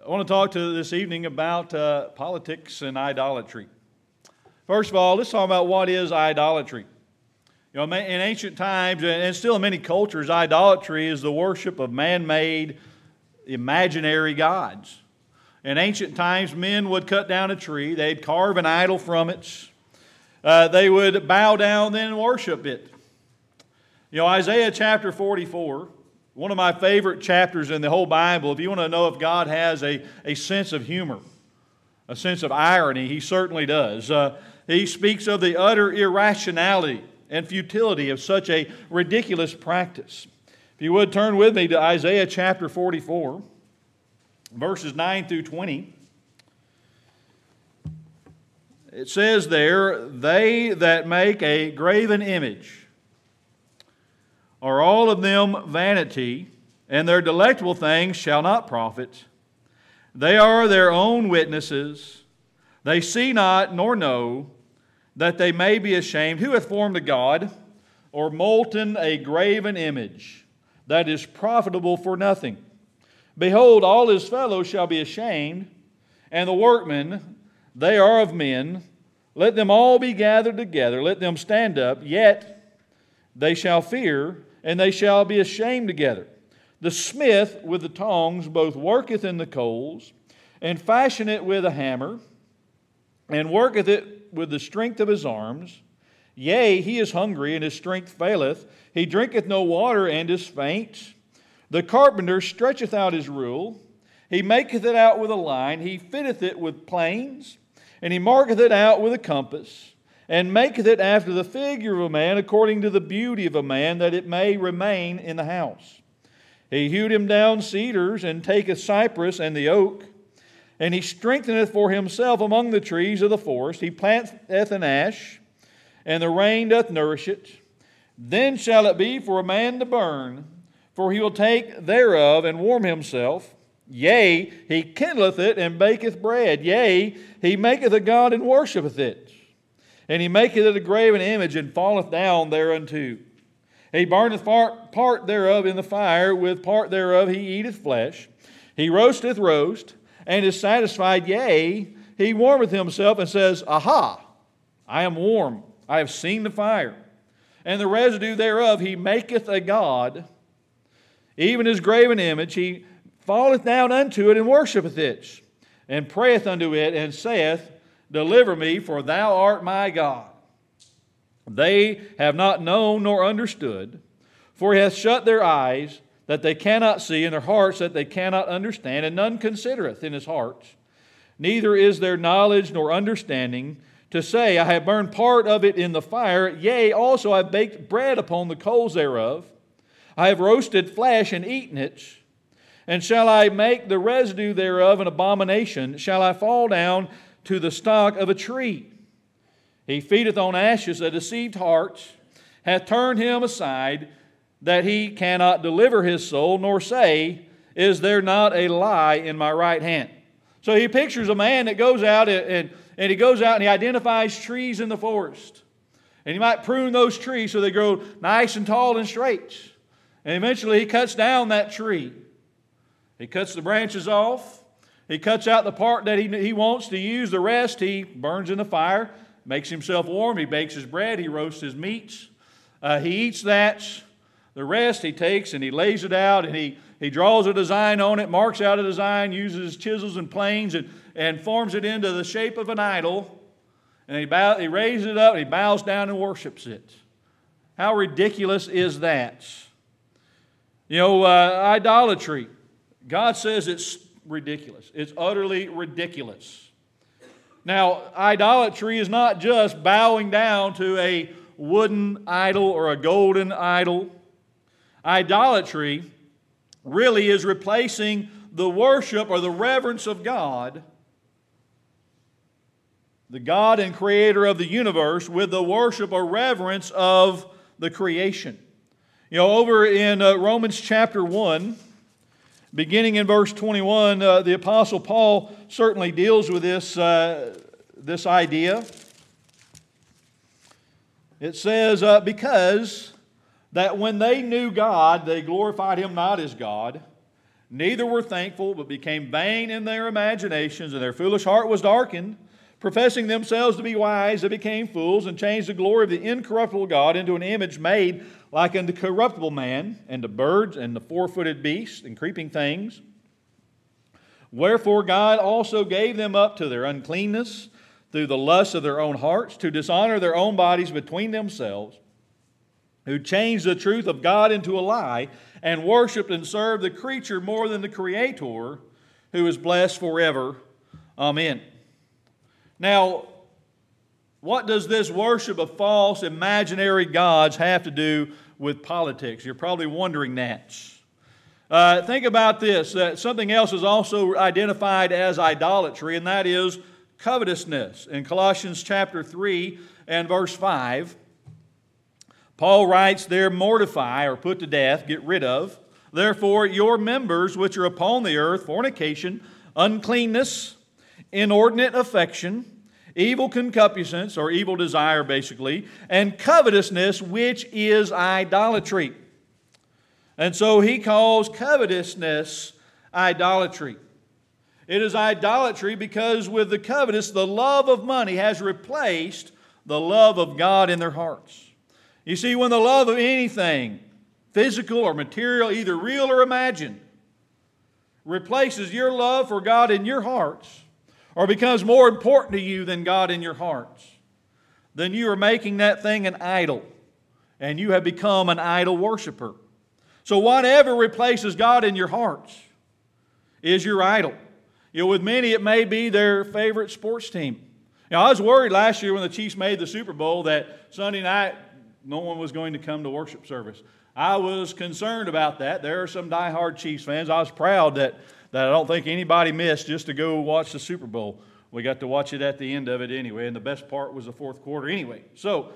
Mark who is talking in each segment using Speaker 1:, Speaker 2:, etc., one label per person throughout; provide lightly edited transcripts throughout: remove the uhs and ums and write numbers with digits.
Speaker 1: I want to talk to this evening about politics and idolatry. First of all, let's talk about what is idolatry. You know, in ancient times, and still in many cultures, idolatry is the worship of man-made, imaginary gods. In ancient times, men would cut down a tree, they'd carve an idol from it, they would bow down then and worship it. You know, Isaiah chapter 44, one of my favorite chapters in the whole Bible. If you want to know if God has a sense of humor, a sense of irony, He certainly does. He speaks of the utter irrationality and futility of such a ridiculous practice. If you would turn with me to Isaiah chapter 44, verses 9 through 20. It says there, "They that make a graven image are all of them vanity, and their delectable things shall not profit. They are their own witnesses. They see not nor know, that they may be ashamed. Who hath formed a god, or molten a graven image, that is profitable for nothing? Behold, all his fellows shall be ashamed, and the workmen, they are of men. Let them all be gathered together, let them stand up, yet they shall fear, and they shall be ashamed together. The smith with the tongs both worketh in the coals, and fashioneth with a hammer, and worketh it with the strength of his arms. Yea, he is hungry, and his strength faileth. He drinketh no water, and is faint. The carpenter stretcheth out his rule. He maketh it out with a line. He fitteth it with planes, and he marketh it out with a compass, and maketh it after the figure of a man, according to the beauty of a man, that it may remain in the house. He hewed him down cedars, and taketh cypress and the oak, and he strengtheneth for himself among the trees of the forest. He planteth an ash, and the rain doth nourish it. Then shall it be for a man to burn, for he will take thereof and warm himself. Yea, he kindleth it and baketh bread. Yea, he maketh a god and worshipeth it. And he maketh it a graven image, and falleth down thereunto. He burneth part thereof in the fire, with part thereof he eateth flesh. He roasteth roast, and is satisfied. Yea, he warmeth himself, and says, Aha, I am warm, I have seen the fire. And the residue thereof he maketh a god, even his graven image. He falleth down unto it, and worshipeth it, and prayeth unto it, and saith, Deliver me, for thou art my God. They have not known nor understood, for he hath shut their eyes, that they cannot see, and their hearts, that they cannot understand, and none considereth in his heart. Neither is there knowledge nor understanding, to say, I have burned part of it in the fire, yea, also I have baked bread upon the coals thereof. I have roasted flesh and eaten it. And shall I make the residue thereof an abomination? Shall I fall down to the stock of a tree? He feedeth on ashes. A deceived heart hath turned him aside, that he cannot deliver his soul, nor say, Is there not a lie in my right hand? So he pictures a man that goes out and he goes out and he identifies trees in the forest. And he might prune those trees so they grow nice and tall and straight. And eventually he cuts down that tree. He cuts the branches off. He cuts out the part that he wants to use. The rest he burns in the fire, makes himself warm. He bakes his bread. He roasts his meats. He eats that. The rest he takes and he lays it out, and he draws a design on it, marks out a design, uses chisels and planes, and forms it into the shape of an idol. And he raises it up, and he bows down and worships it. How ridiculous is that? You know, idolatry. God says it's ridiculous. It's utterly ridiculous. Now, idolatry is not just bowing down to a wooden idol or a golden idol. Idolatry really is replacing the worship or the reverence of God, the God and creator of the universe, with the worship or reverence of the creation. You know, over in Romans chapter 1, beginning in verse 21, the Apostle Paul certainly deals with this idea. It says, because that when they knew God, they glorified Him not as God, neither were thankful, but became vain in their imaginations, and their foolish heart was darkened. Professing themselves to be wise, they became fools, and changed the glory of the incorruptible God into an image made like unto corruptible man, and to birds, and to four-footed beasts, and creeping things. Wherefore God also gave them up to their uncleanness through the lust of their own hearts, to dishonor their own bodies between themselves, who changed the truth of God into a lie, and worshiped and served the creature more than the Creator, who is blessed forever. Amen. Now, what does this worship of false imaginary gods have to do with politics? You're probably wondering that. Think about this, that something else is also identified as idolatry, and that is covetousness. In Colossians chapter 3 and verse 5, Paul writes there, mortify or put to death, get rid of, therefore your members which are upon the earth, fornication, uncleanness, inordinate affection, evil concupiscence, or evil desire basically, and covetousness, which is idolatry. And so he calls covetousness idolatry. It is idolatry because with the covetous, the love of money has replaced the love of God in their hearts. You see, when the love of anything, physical or material, either real or imagined, replaces your love for God in your hearts, or becomes more important to you than God in your hearts, then you are making that thing an idol, and you have become an idol worshiper. So whatever replaces God in your hearts is your idol. You know, with many it may be their favorite sports team. Now, I was worried last year when the Chiefs made the Super Bowl that Sunday night no one was going to come to worship service. I was concerned about that. There are some diehard Chiefs fans. I was proud that I don't think anybody missed just to go watch the Super Bowl. We got to watch it at the end of it anyway, and the best part was the fourth quarter anyway. So,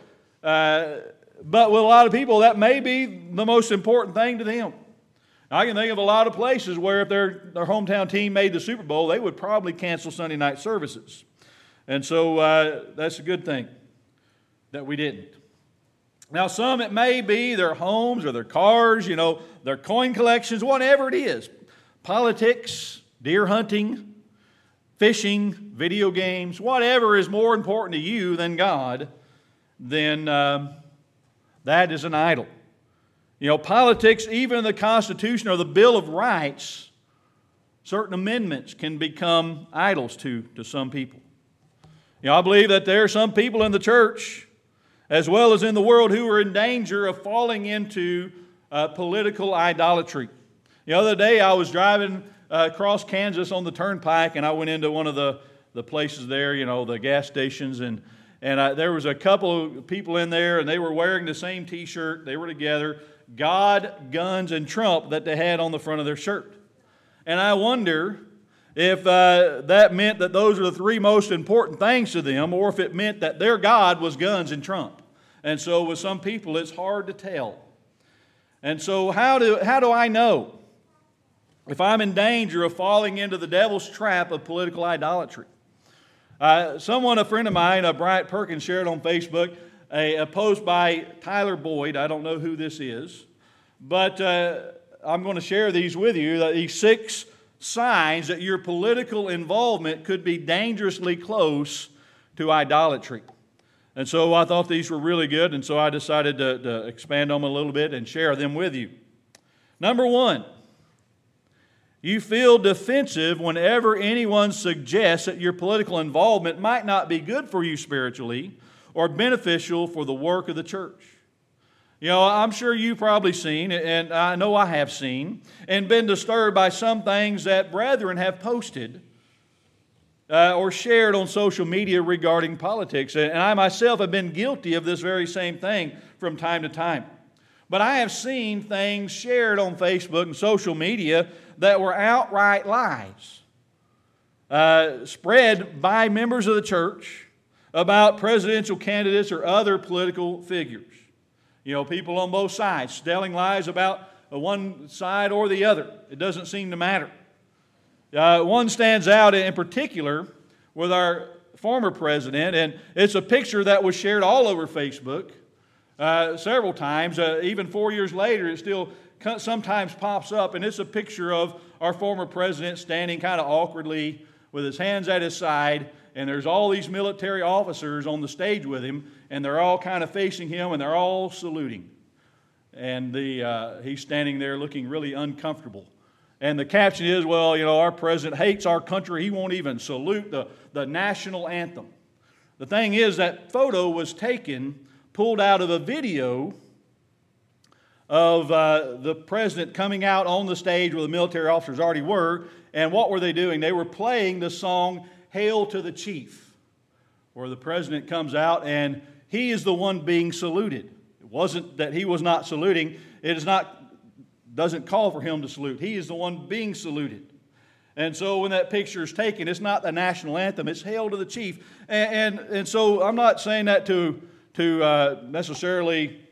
Speaker 1: but with a lot of people, that may be the most important thing to them. I can think of a lot of places where if their hometown team made the Super Bowl, they would probably cancel Sunday night services. And so that's a good thing that we didn't. Now, some it may be their homes or their cars, you know, their coin collections, whatever it is. Politics, deer hunting, fishing, video games, whatever is more important to you than God, then that is an idol. You know, politics, even the Constitution or the Bill of Rights, certain amendments can become idols to some people. You know, I believe that there are some people in the church, as well as in the world, who are in danger of falling into political idolatry. The other day I was driving across Kansas on the turnpike, and I went into one of the places there, you know, the gas stations, and there was a couple of people in there, and they were wearing the same T-shirt. They were together, God, guns, and Trump that they had on the front of their shirt. And I wonder if that meant that those are the three most important things to them, or if it meant that their God was guns and Trump. And so with some people, it's hard to tell. And so how do I know if I'm in danger of falling into the devil's trap of political idolatry? A friend of mine, Bryant Perkins, shared on Facebook a post by Tyler Boyd. I don't know who this is, but I'm going to share these with you, these 6 signs that your political involvement could be dangerously close to idolatry. And so I thought these were really good, and so I decided to expand on them a little bit and share them with you. Number 1, you feel defensive whenever anyone suggests that your political involvement might not be good for you spiritually or beneficial for the work of the church. You know, I'm sure you've probably seen, and I know I have seen, and been disturbed by some things that brethren have posted or shared on social media regarding politics. And I myself have been guilty of this very same thing from time to time. But I have seen things shared on Facebook and social media that were outright lies, spread by members of the church about presidential candidates or other political figures. You know, people on both sides telling lies about one side or the other. It doesn't seem to matter. One stands out in particular with our former president, and it's a picture that was shared all over Facebook several times. Even 4 years later, it still sometimes pops up, and it's a picture of our former president standing kind of awkwardly with his hands at his side, and there's all these military officers on the stage with him, and they're all kind of facing him, and they're all saluting. And he's standing there looking really uncomfortable. And the caption is, well, our president hates our country. He won't even salute the national anthem. The thing is, that photo was pulled out of a video of the president coming out on the stage where the military officers already were. And what were they doing? They were playing the song, Hail to the Chief, where the president comes out and he is the one being saluted. It wasn't that he was not saluting. Doesn't call for him to salute. He is the one being saluted. And so when that picture is taken, it's not the national anthem, it's Hail to the Chief. And so I'm not saying that to necessarily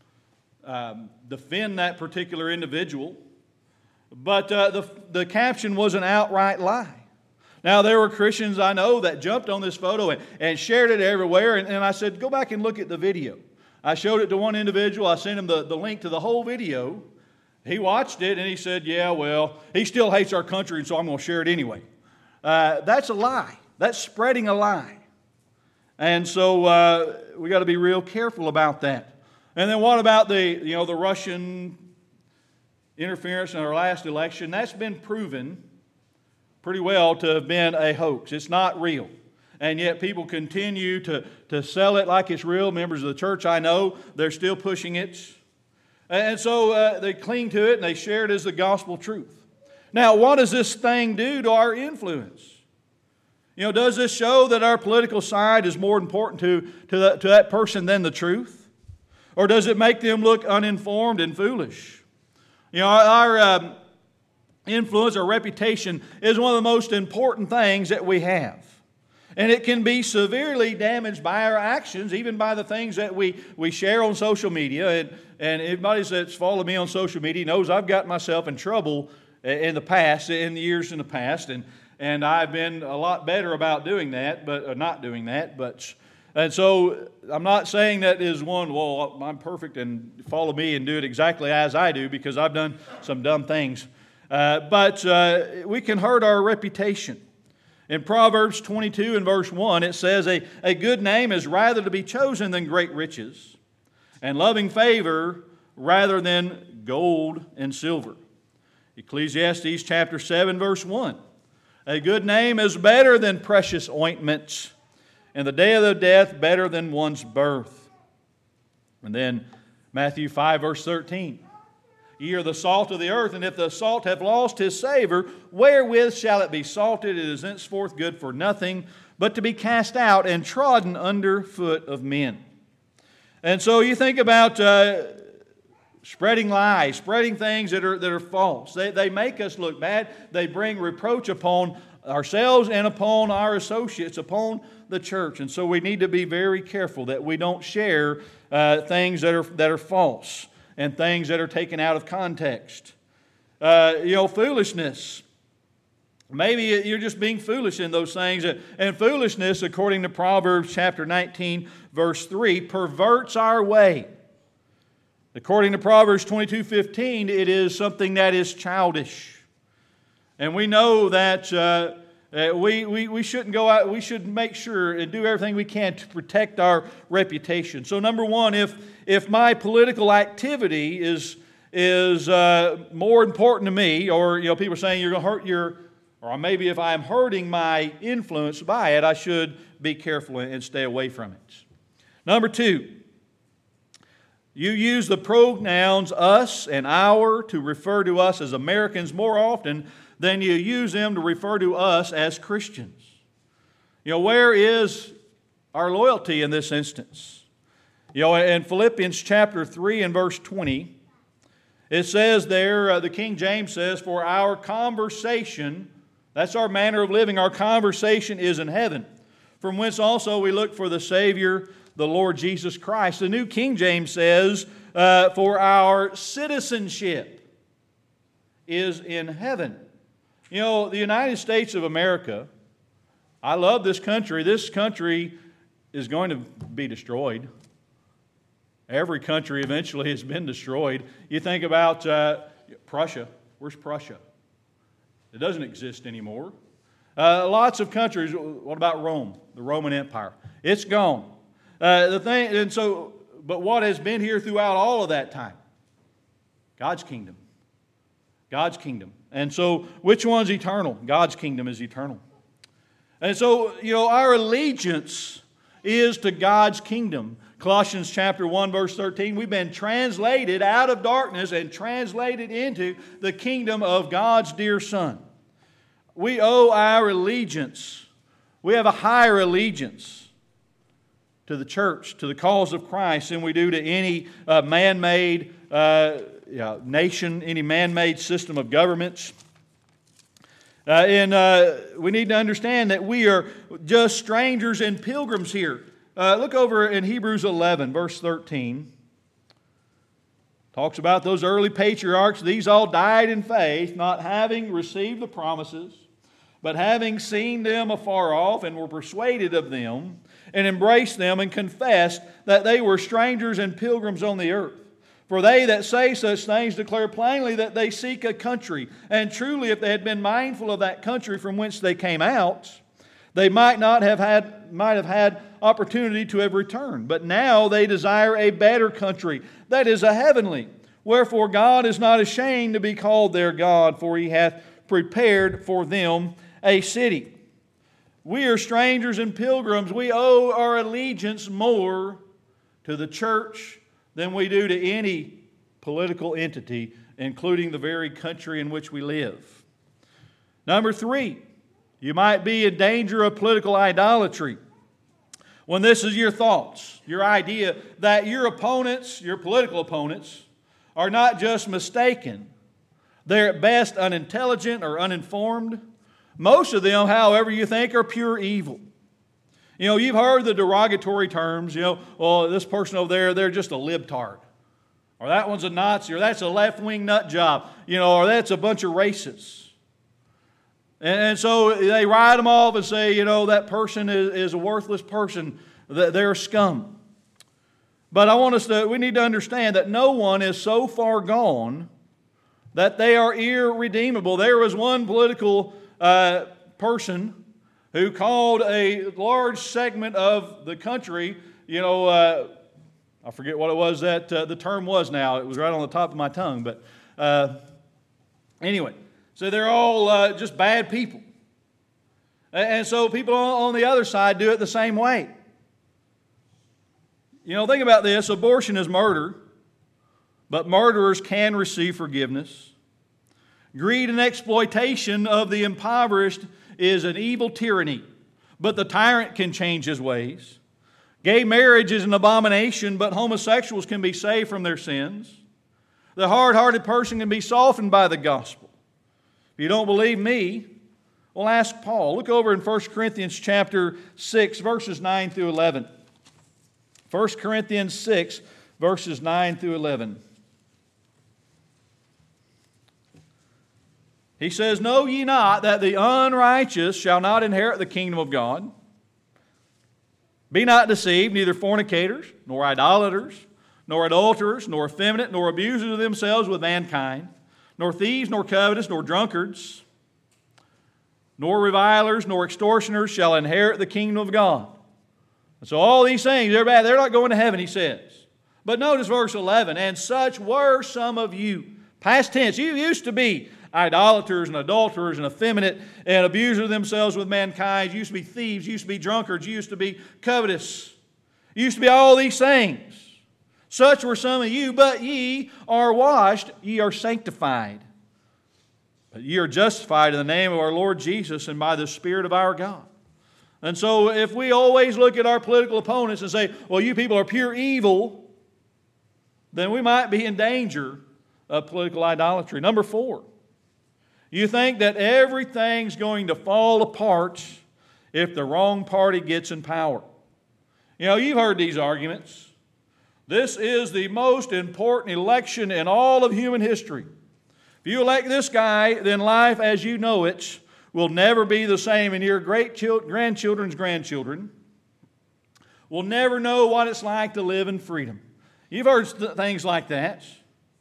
Speaker 1: defend that particular individual, but the caption was an outright lie. Now, there were Christians I know that jumped on this photo and shared it everywhere, and I said, go back and look at the video. I showed it to one individual. I sent him the link to the whole video. He watched it, and he said, yeah, well, he still hates our country, and so I'm going to share it anyway. That's a lie. That's spreading a lie. And so we got to be real careful about that. And then what about the Russian interference in our last election? That's been proven pretty well to have been a hoax. It's not real. And yet people continue to sell it like it's real. Members of the church I know, they're still pushing it. And so they cling to it and they share it as the gospel truth. Now, what does this thing do to our influence? Does this show that our political side is more important to that person than the truth? Or does it make them look uninformed and foolish? Our influence, our reputation, is one of the most important things that we have. And it can be severely damaged by our actions, even by the things that we share on social media. And anybody that's followed me on social media knows I've gotten myself in trouble in the years in the past. And I've been a lot better about doing that, but not doing that. And so I'm not saying that is well, I'm perfect and follow me and do it exactly as I do, because I've done some dumb things. But we can hurt our reputation. In Proverbs 22 and verse 1, it says, a good name is rather to be chosen than great riches, and loving favor rather than gold and silver. Ecclesiastes chapter 7, verse 1. A good name is better than precious ointments, and the day of the death better than one's birth. And then Matthew 5, verse 13. Ye are the salt of the earth, and if the salt have lost his savor, wherewith shall it be salted? It is henceforth good for nothing, but to be cast out and trodden under foot of men. And so you think about spreading lies, spreading things that are false. They make us look bad. They bring reproach upon ourselves and upon our associates, upon the church. And so we need to be very careful that we don't share things that are false and things that are taken out of context. Foolishness. Maybe you're just being foolish in those things. And foolishness, according to Proverbs chapter 19, verse 3, perverts our way. According to Proverbs 22:15, it is something that is childish. And we know that we shouldn't go out. We should make sure and do everything we can to protect our reputation. So number one, if my political activity is more important to me, or people are saying you're going to hurt or maybe if I'm hurting my influence by it, I should be careful and stay away from it. Number two, you use the pronouns us and our to refer to us as Americans more often than you use them to refer to us as Christians. Where is our loyalty in this instance? In Philippians chapter 3 and verse 20, it says there, the King James says, for our conversation, that's our manner of living, our conversation is in heaven, from whence also we look for the Savior, the Lord Jesus Christ. The New King James says, for our citizenship is in heaven. The United States of America, I love this country. This country is going to be destroyed. Every country eventually has been destroyed. You think about Prussia. Where's Prussia? It doesn't exist anymore. Lots of countries, what about Rome, the Roman Empire? It's gone. But what has been here throughout all of that time? God's kingdom. God's kingdom. And so, which one's eternal? God's kingdom is eternal. And so, our allegiance is to God's kingdom. Colossians chapter 1, verse 13, we've been translated out of darkness and translated into the kingdom of God's dear Son. We owe our allegiance. We have a higher allegiance to the church, to the cause of Christ, than we do to any man-made nation, any man-made system of governments. We need to understand that we are just strangers and pilgrims here. Look over in Hebrews 11, verse 13. Talks about those early patriarchs. These all died in faith, not having received the promises, but having seen them afar off and were persuaded of them, and embraced them and confessed that they were strangers and pilgrims on the earth. For they that say such things declare plainly that they seek a country. And truly, if they had been mindful of that country from whence they came out, they might have had opportunity to have returned. But now they desire a better country, that is a heavenly. Wherefore God is not ashamed to be called their God, for He hath prepared for them a city. We are strangers and pilgrims. We owe our allegiance more to the church than we do to any political entity, including the very country in which we live. Number 3, you might be in danger of political idolatry. When this is your thoughts, your idea that your opponents, your political opponents, are not just mistaken. They're at best unintelligent or uninformed. Most of them, however, you think are pure evil. You've heard the derogatory terms, well, this person over there, they're just a libtard. Or that one's a Nazi, or that's a left-wing nut job, or that's a bunch of racists. And so they write them off and say, that person is a worthless person, they're scum. But we need to understand that no one is so far gone that they are irredeemable. There was one political person who called a large segment of the country, I forget what it was that the term was now. It was right on the top of my tongue. But anyway, so they're all just bad people. And so people on the other side do it the same way. Think about this. Abortion is murder, but murderers can receive forgiveness. Greed and exploitation of the impoverished is an evil tyranny, but the tyrant can change his ways. Gay marriage is an abomination, but homosexuals can be saved from their sins. The hard-hearted person can be softened by the gospel. If you don't believe me, well, ask Paul. Look over in 1 Corinthians chapter 6, verses 9 through 11. 1 Corinthians 6, verses 9 through 11. He says, "Know ye not that the unrighteous shall not inherit the kingdom of God? Be not deceived, neither fornicators, nor idolaters, nor adulterers, nor effeminate, nor abusers of themselves with mankind, nor thieves, nor covetous, nor drunkards, nor revilers, nor extortioners shall inherit the kingdom of God." And so all these things, they're bad. They're not going to heaven, he says. But notice verse 11, "And such were some of you." Past tense, you used to be idolaters and adulterers and effeminate and abusers of themselves with mankind. You used to be thieves. You used to be drunkards. You used to be covetous. You used to be all these things. Such were some of you, but ye are washed, ye are sanctified. But ye are justified in the name of our Lord Jesus and by the Spirit of our God. And so if we always look at our political opponents and say, well, you people are pure evil, then we might be in danger of political idolatry. Number 4. You think that everything's going to fall apart if the wrong party gets in power. You've heard these arguments. This is the most important election in all of human history. If you elect this guy, then life as you know it will never be the same, and your grandchildren's grandchildren will never know what it's like to live in freedom. You've heard things like that.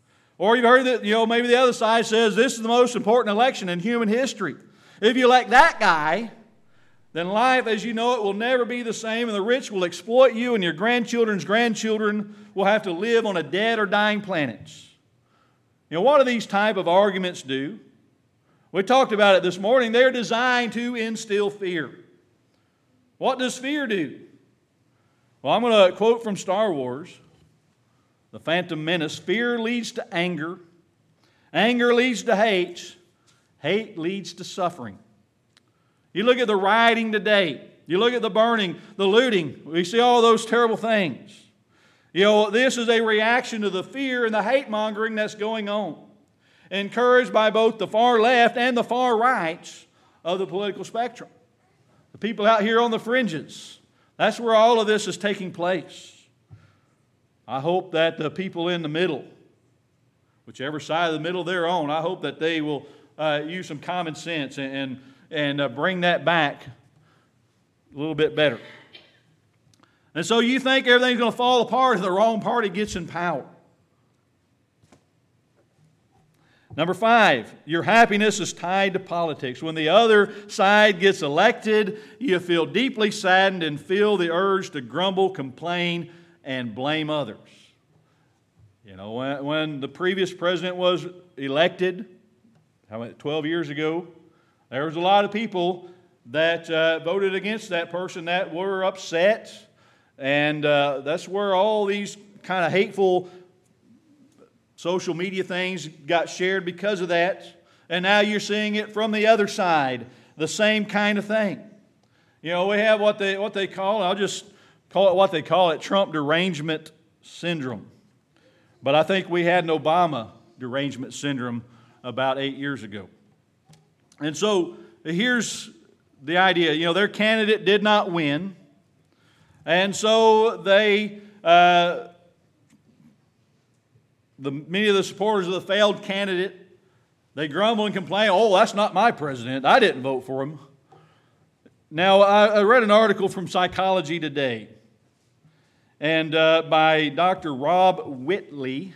Speaker 1: Or you've heard that, maybe the other side says this is the most important election in human history. If you elect that guy, then life as you know it will never be the same, and the rich will exploit you, and your grandchildren's grandchildren will have to live on a dead or dying planet. What do these type of arguments do? We talked about it this morning. They're designed to instill fear. What does fear do? Well, I'm going to quote from Star Wars, The Phantom Menace. Fear leads to anger. Anger leads to hate. Hate leads to suffering. You look at the rioting today. You look at the burning, the looting. We see all those terrible things. This is a reaction to the fear and the hate mongering that's going on, encouraged by both the far left and the far right of the political spectrum. The people out here on the fringes, that's where all of this is taking place. I hope that the people in the middle, whichever side of the middle they're on, I hope that they will use some common sense and bring that back a little bit better. And so you think everything's going to fall apart if the wrong party gets in power. Number 5, your happiness is tied to politics. When the other side gets elected, you feel deeply saddened and feel the urge to grumble, complain, and blame others. When the previous president was elected, 12 years ago, there was a lot of people that voted against that person that were upset. And that's where all these kind of hateful social media things got shared because of that. And now you're seeing it from the other side, the same kind of thing. We have what they call, I'll just call it what they call it, Trump derangement syndrome. But I think we had an Obama derangement syndrome about 8 years ago. And so here's the idea. Their candidate did not win. And so many of the supporters of the failed candidate, they grumble and complain, oh, that's not my president. I didn't vote for him. Now, I read an article from Psychology Today, and by Dr. Rob Whitley.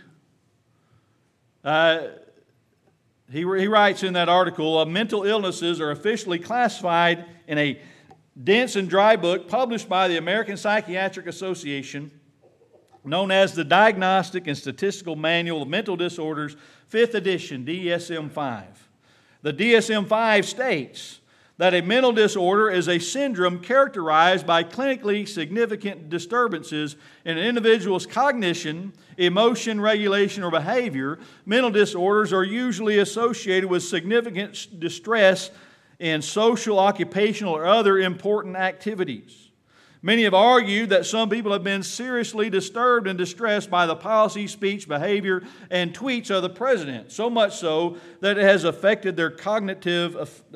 Speaker 1: He writes in that article, mental illnesses are officially classified in a dense and dry book published by the American Psychiatric Association, known as the Diagnostic and Statistical Manual of Mental Disorders, 5th edition, DSM-5. The DSM-5 states that a mental disorder is a syndrome characterized by clinically significant disturbances in an individual's cognition, emotion, regulation, or behavior. Mental disorders are usually associated with significant distress in social, occupational, or other important activities. Many have argued that some people have been seriously disturbed and distressed by the policy, speech, behavior, and tweets of the president, so much so that it has affected their cognitive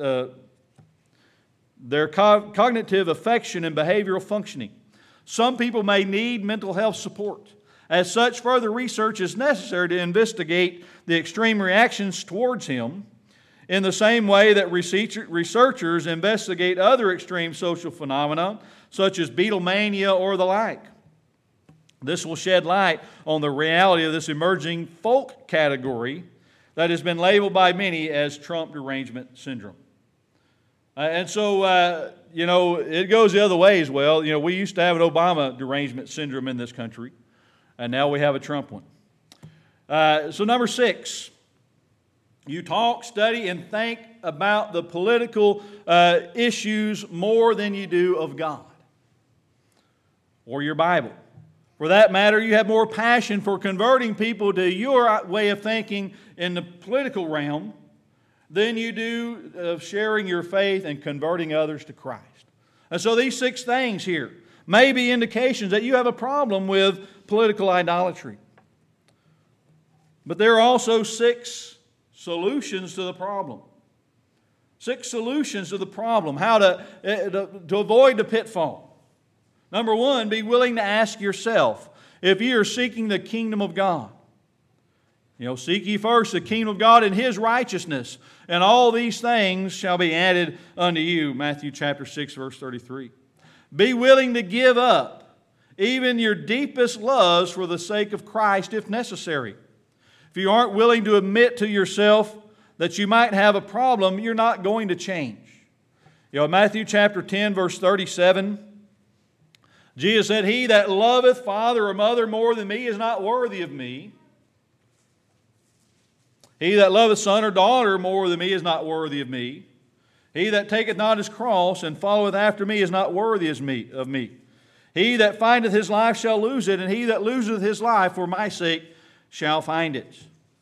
Speaker 1: affection and behavioral functioning. Some people may need mental health support. As such, further research is necessary to investigate the extreme reactions towards him, in the same way that researchers investigate other extreme social phenomena, such as Beatlemania or the like. This will shed light on the reality of this emerging folk category that has been labeled by many as Trump derangement syndrome. And so, it goes the other way as well. We used to have an Obama derangement syndrome in this country, and now we have a Trump one. So number 6, you talk, study, and think about the political issues more than you do of God or your Bible. For that matter, you have more passion for converting people to your way of thinking in the political realm than you do of sharing your faith and converting others to Christ. And so these 6 things here may be indications that you have a problem with political idolatry. But there are also 6 solutions to the problem. 6 solutions to the problem, how to avoid the pitfall. Number 1, be willing to ask yourself if you are seeking the kingdom of God. Seek ye first the kingdom of God and His righteousness, and all these things shall be added unto you. Matthew chapter 6, verse 33. Be willing to give up even your deepest loves for the sake of Christ if necessary. if you aren't willing to admit to yourself that you might have a problem, you're not going to change. Matthew chapter 10, verse 37, Jesus said, "He that loveth father or mother more than me is not worthy of me. He that loveth son or daughter more than me is not worthy of me. He that taketh not his cross and followeth after me is not worthy of me. He that findeth his life shall lose it, and he that loseth his life for my sake shall find it."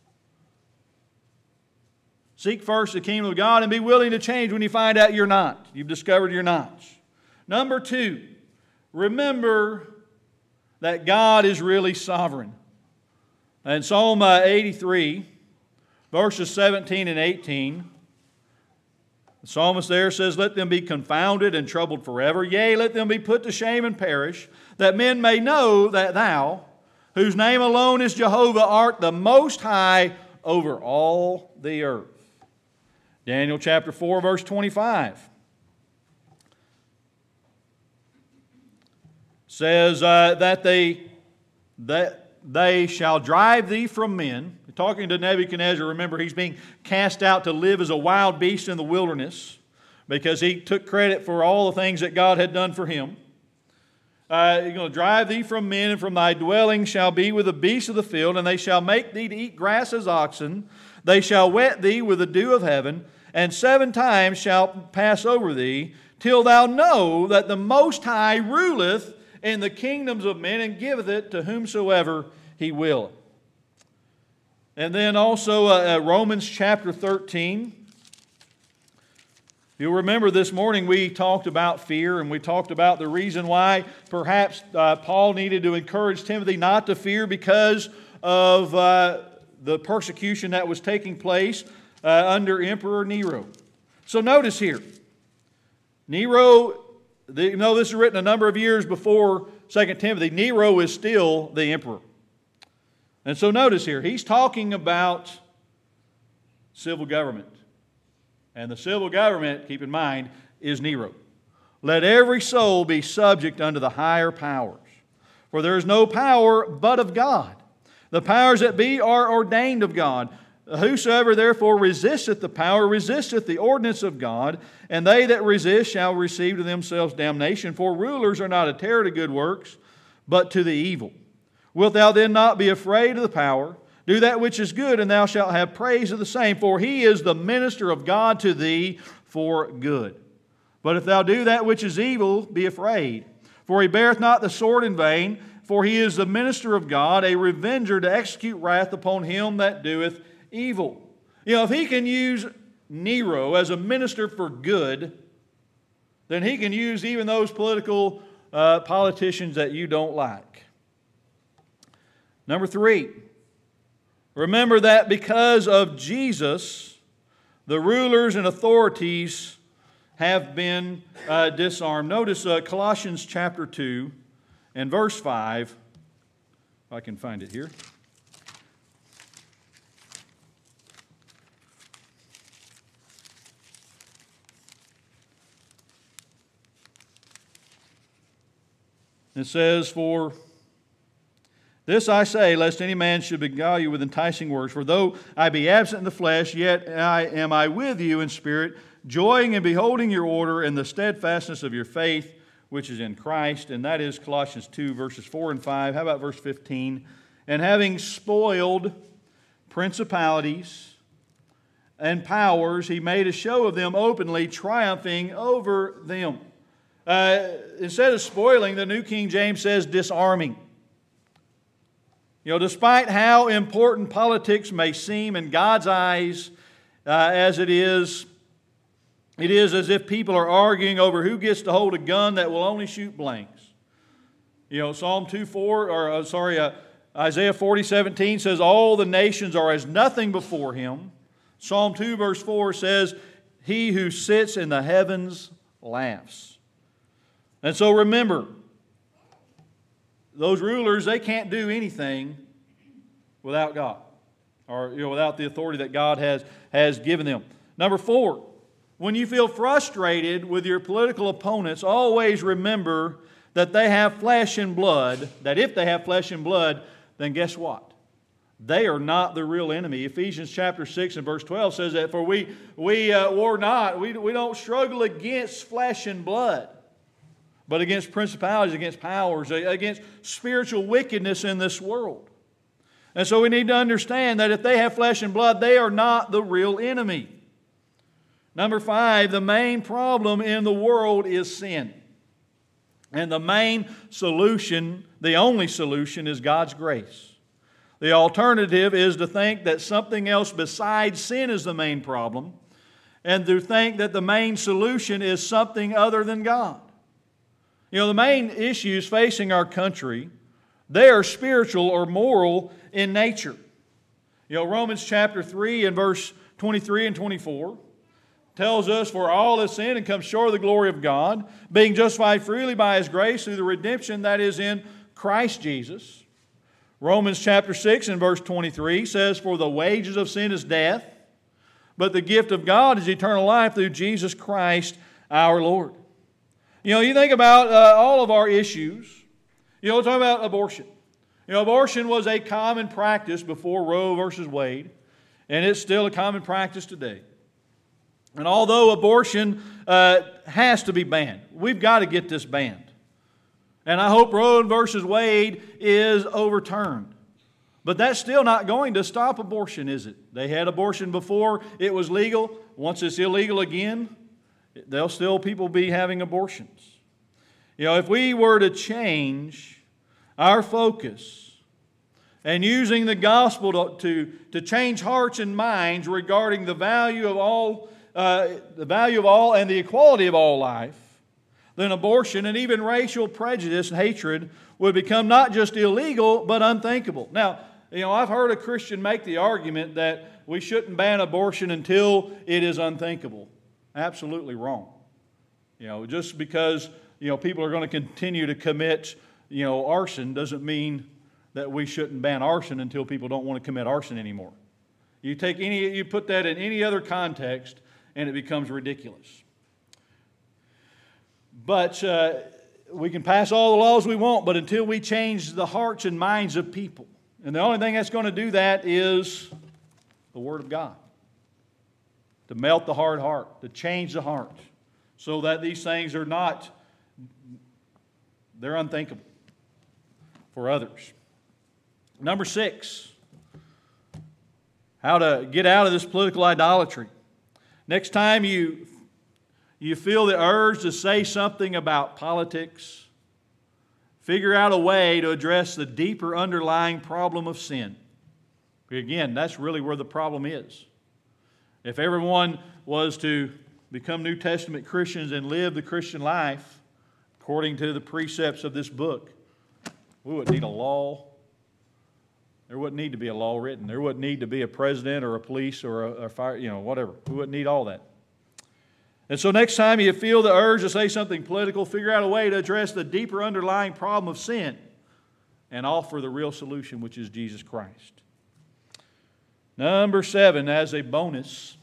Speaker 1: Seek first the kingdom of God and be willing to change when you find out you're not. You've discovered you're not. Number 2, remember that God is really sovereign. In Psalm 83, verses 17 and 18, the psalmist there says, "Let them be confounded and troubled forever. Yea, let them be put to shame and perish, that men may know that thou, whose name alone is Jehovah, art the Most High over all the earth." Daniel chapter 4, verse 25 says that they shall drive thee from men. Talking to Nebuchadnezzar, remember he's being cast out to live as a wild beast in the wilderness because he took credit for all the things that God had done for him. He's going to drive thee from men, and from thy dwelling shall be with the beasts of the field, and they shall make thee to eat grass as oxen. They shall wet thee with the dew of heaven, and 7 times shall pass over thee, till thou know that the Most High ruleth in the kingdoms of men, and giveth it to whomsoever he will. And then also Romans chapter 13. You'll remember this morning we talked about fear, and we talked about the reason why perhaps Paul needed to encourage Timothy not to fear because of the persecution that was taking place under Emperor Nero. So notice here, Nero, even though this is written a number of years before 2 Timothy, Nero is still the emperor. And so notice here, he's talking about civil government. And the civil government, keep in mind, is Nero. "Let every soul be subject unto the higher powers. For there is no power but of God. The powers that be are ordained of God. Whosoever therefore resisteth the power resisteth the ordinance of God, and they that resist shall receive to themselves damnation. For rulers are not a terror to good works, but to the evil. Wilt thou then not be afraid of the power? Do that which is good, and thou shalt have praise of the same. For he is the minister of God to thee for good. But if thou do that which is evil, be afraid. For he beareth not the sword in vain, for he is the minister of God, a revenger to execute wrath upon him that doeth evil." If he can use Nero as a minister for good, then he can use even those political politicians that you don't like. Number 3, remember that because of Jesus, the rulers and authorities have been disarmed. Notice Colossians chapter 2 and verse 5, if I can find it here. It says, "For this I say, lest any man should beguile you with enticing words. For though I be absent in the flesh, yet am I with you in spirit, joying in beholding your order and the steadfastness of your faith, which is in Christ." And that is Colossians 2, verses 4 and 5. How about verse 15? "And having spoiled principalities and powers, he made a show of them openly, triumphing over them." Instead of spoiling, the New King James says disarming. Despite how important politics may seem in God's eyes, as it is as if people are arguing over who gets to hold a gun that will only shoot blanks. Isaiah 40:17 says, "All the nations are as nothing before him." Psalm 2 verse 4 says, "He who sits in the heavens laughs." And so remember, those rulers, they can't do anything without God, or without the authority that God has given them. Number 4, when you feel frustrated with your political opponents, always remember that they have flesh and blood, that if they have flesh and blood, then guess what? they are not the real enemy. Ephesians chapter 6 and verse 12 says that, for we war not, we don't struggle against flesh and blood, but against principalities, against powers, against spiritual wickedness in this world. And so we need to understand that if they have flesh and blood, they are not the real enemy. Number 5, the main problem in the world is sin. And the main solution, the only solution, is God's grace. The alternative is to think that something else besides sin is the main problem, and to think that the main solution is something other than God. You know, the main issues facing our country, they are spiritual or moral in nature. You know, Romans chapter 3 and verse 23 and 24 tells us, for all have sinned and come short of the glory of God, being justified freely by His grace through the redemption that is in Christ Jesus. Romans chapter 6 and verse 23 says, for the wages of sin is death, but the gift of God is eternal life through Jesus Christ our Lord. You know, you think about all of our issues. You know, we're talking about abortion. You know, abortion was a common practice before Roe versus Wade, and it's still a common practice today. And although abortion has to be banned, we've got to get this banned. And I hope Roe versus Wade is overturned. But that's still not going to stop abortion, is it? They had abortion before it was legal. Once it's illegal again, there'll still people be having abortions. You know, if we were to change our focus and using the gospel to change hearts and minds regarding the value of all and the equality of all life, then abortion and even racial prejudice and hatred would become not just illegal, but unthinkable. Now, you know, I've heard a Christian make the argument that we shouldn't ban abortion until it is unthinkable. Absolutely wrong. You know, just because, you know, people are going to continue to commit, you know, arson doesn't mean that we shouldn't ban arson until people don't want to commit arson anymore. You put that in any other context, and it becomes ridiculous. But we can pass all the laws we want, but until we change the hearts and minds of people, and the only thing that's going to do that is the Word of God. To melt the hard heart, to change the heart, so that these things are not, they're unthinkable for others. Number 6, how to get out of this political idolatry. Next time you feel the urge to say something about politics, figure out a way to address the deeper underlying problem of sin. Again, that's really where the problem is. If everyone was to become New Testament Christians and live the Christian life according to the precepts of this book, we wouldn't need a law. There wouldn't need to be a law written. There wouldn't need to be a president or a police or a fire, you know, whatever. We wouldn't need all that. And so next time you feel the urge to say something political, figure out a way to address the deeper underlying problem of sin and offer the real solution, which is Jesus Christ. Number 7, as a bonus,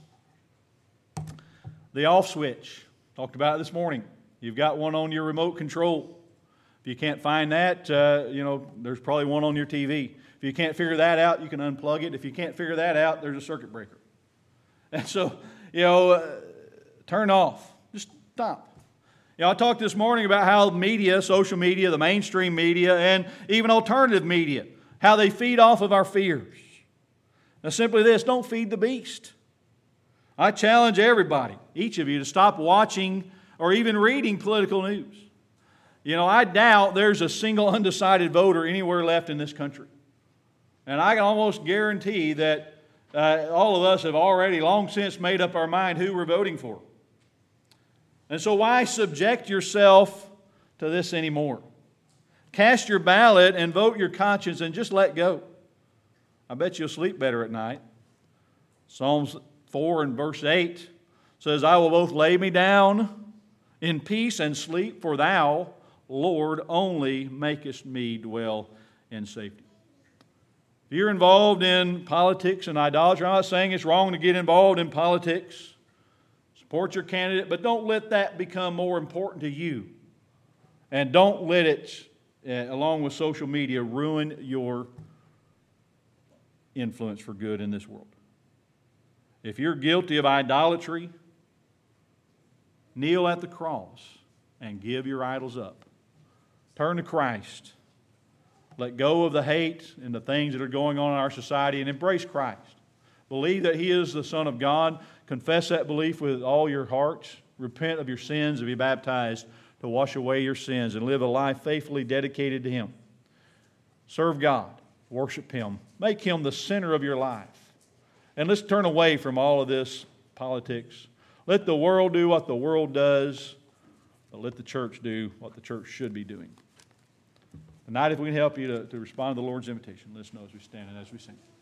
Speaker 1: the off switch. Talked about it this morning. You've got one on your remote control. If you can't find that, you know, there's probably one on your TV. If you can't figure that out, you can unplug it. If you can't figure that out, there's a circuit breaker. And so, you know, turn off. Just stop. You know, I talked this morning about how media, social media, the mainstream media, and even alternative media, how they feed off of our fears. Now, simply this, don't feed the beast. I challenge everybody, each of you, to stop watching or even reading political news. You know, I doubt there's a single undecided voter anywhere left in this country. And I can almost guarantee that all of us have already long since made up our mind who we're voting for. And so why subject yourself to this anymore? Cast your ballot and vote your conscience and just let go. I bet you'll sleep better at night. Psalms 4 and verse 8 says, I will both lay me down in peace and sleep, for thou, Lord, only makest me dwell in safety. If you're involved in politics and idolatry, I'm not saying it's wrong to get involved in politics. Support your candidate, but don't let that become more important to you. And don't let it, along with social media, ruin your influence for good in this world. If you're guilty of idolatry, kneel at the cross and give your idols up. Turn to Christ. Let go of the hate and the things that are going on in our society and embrace Christ. Believe that He is the Son of God. Confess that belief with all your heart. Repent of your sins and be baptized to wash away your sins and live a life faithfully dedicated to Him. Serve God. Worship Him. Make Him the center of your life. And let's turn away from all of this politics. Let the world do what the world does, but let the church do what the church should be doing. Tonight, if we can help you to respond to the Lord's invitation, let us know as we stand and as we sing.